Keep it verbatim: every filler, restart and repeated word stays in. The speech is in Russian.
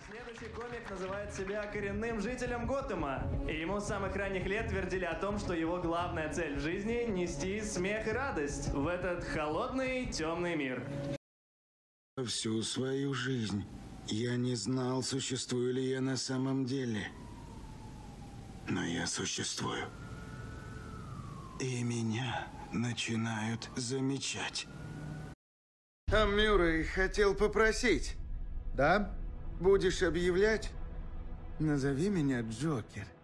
Следующий комик называет себя коренным жителем Готэма. И ему с самых ранних лет твердили о том, что его главная цель в жизни – нести смех и радость в этот холодный, темный мир. Всю свою жизнь я не знал, существую ли я на самом деле. Но я существую. И меня начинают замечать. А Мюррей хотел попросить. Да? Будешь объявлять? Назови меня Джокер.